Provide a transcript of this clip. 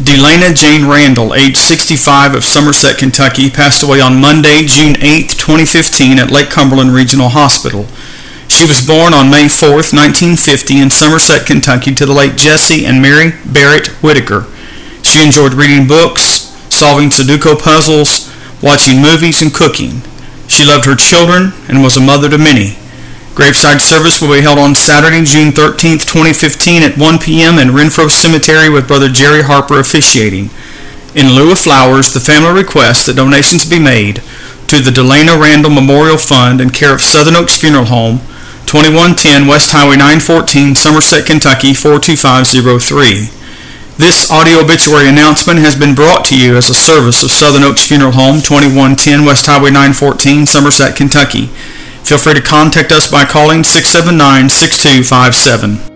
Delana Jane Randall, age 65, of Somerset, Kentucky, passed away on Monday, June 8, 2015 at Lake Cumberland Regional Hospital. She was born on May 4, 1950 in Somerset, Kentucky to the late Jesse and Mary Barrett Whitaker. She enjoyed reading books, solving Sudoku puzzles, watching movies, and cooking. She loved her children and was a mother to many. Graveside service will be held on Saturday, June 13, 2015 at 1 p.m. in Renfro Cemetery with Brother Jerry Harper officiating. In lieu of flowers, the family requests that donations be made through the Delana Randall Memorial Fund in care of Southern Oaks Funeral Home, 2110 West Highway 914, Somerset, Kentucky 42503. This audio obituary announcement has been brought to you as a service of Southern Oaks Funeral Home, 2110 West Highway 914, Somerset, Kentucky. Feel free to contact us by calling 679-6257.